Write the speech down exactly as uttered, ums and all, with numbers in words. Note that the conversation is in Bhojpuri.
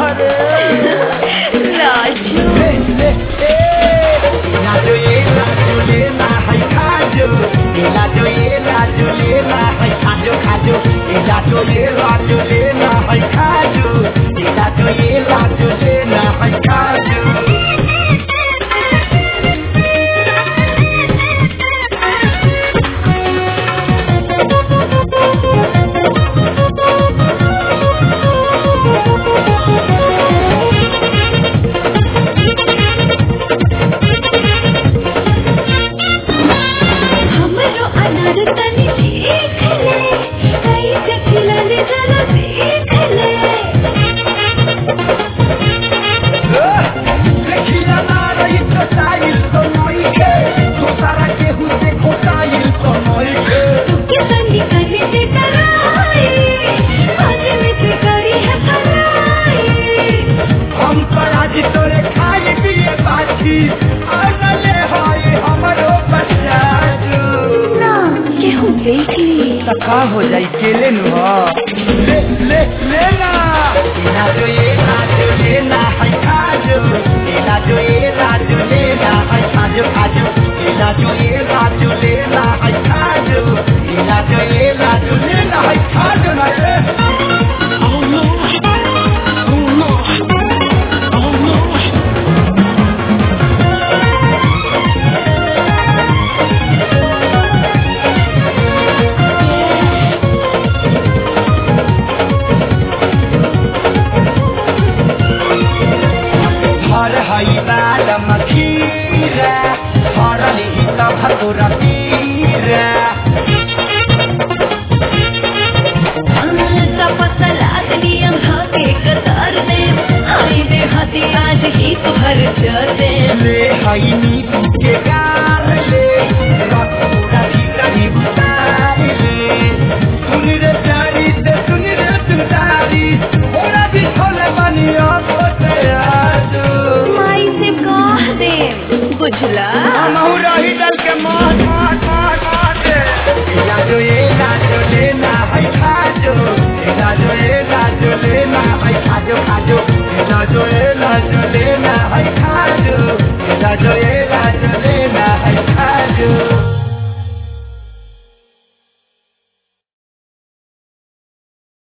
रे राजू ले ले ए लाजो ये लाजो लेना है खाजो ए लाजो ये लाजो लेना है खाजो खाजो ए लाजो ये लाजो लेना है खाजो ए लाजो ये लाजो लेना है खाजो का हो जाई केले नु ले ले लेना लाजो ये लाजो लेना है खाजो लाजो ये लाजो लेना है खाजो खाजो लाजो ये लाजो लेना है खाजो लाजो ये लाजो लेना है खाजो ना रे oh no oh no oh no मखीरा हरली त भतुरा पीरा अमृत पसलाद नियम हाके कतार दे हाय दे हाथी आज ही तुहर चले ले हई नीति के गाल ले रखूरा भीतरी उतार ले सुन रे प्यारी से सुन रे सुंदरी ओरा भी छोले बनिया पोते आज माई से कह दे बुझला हमहू रही डल के मार मार मार मार दे लाजो ये लाजो लेना है खाजो लाजो ये लाजो लेना है खाजो खाजो लाजो ये लाजो लेना है खाजो लाजो ये